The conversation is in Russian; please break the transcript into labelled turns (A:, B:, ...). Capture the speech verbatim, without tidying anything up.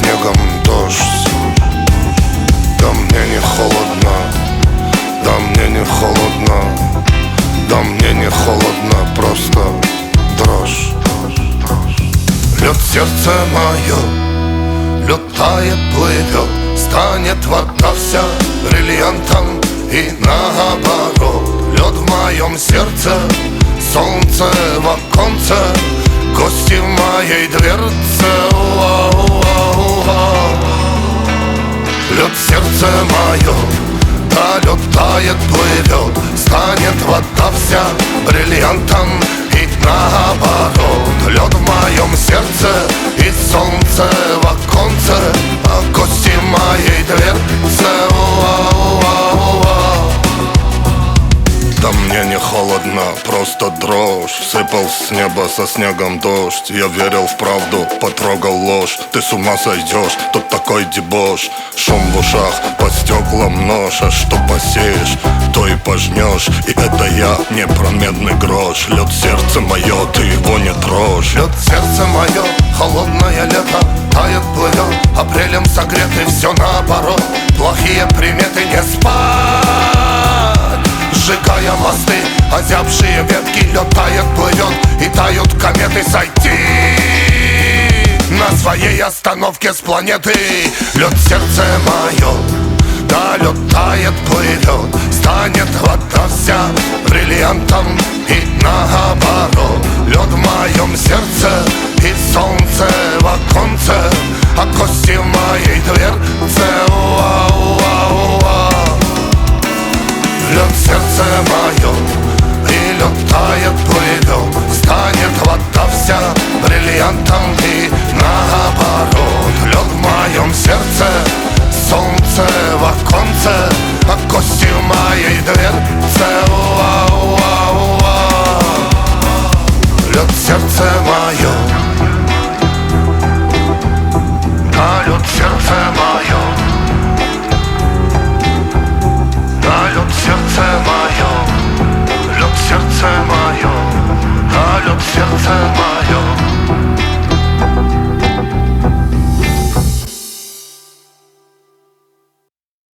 A: снегом дождь. Да мне не холодно, да мне не холодно, да мне не холодно, просто дрожь. Лед сердце мое, лед тает, плывет, станет вода вся бриллиантом и наоборот. Лед в моем сердце, солнце в оконце, гости в моей дверце. Лед сердце мое, да лед тает, плывет, станет вода вся бриллиантом и наоборот. Лед в моем сердце и солнце в оконце, а гости в моей дверце. Да мне не холодно, просто дрожь. Сыпал с неба со снегом дождь. Я верил в правду, потрогал ложь. Ты с ума сойдешь, тут такой дебош. Шум в ушах, по стеклам нож. А что посеешь, то и пожнешь. И это я не про медный грош. Лед сердце мое, ты его не трожь. Лед сердце мое, холодное лето, тает, плывет, апрелем согретый, все наоборот. Плохие приметы, не спать, сжигая мосты, озябшие ветки. Лед тает, плывет, и тают кометы. Сойти на своей остановке с планеты. Лед сердце мое, да лед тает, плывет, станет вода вся бриллиантом и наоборот. Лед в моем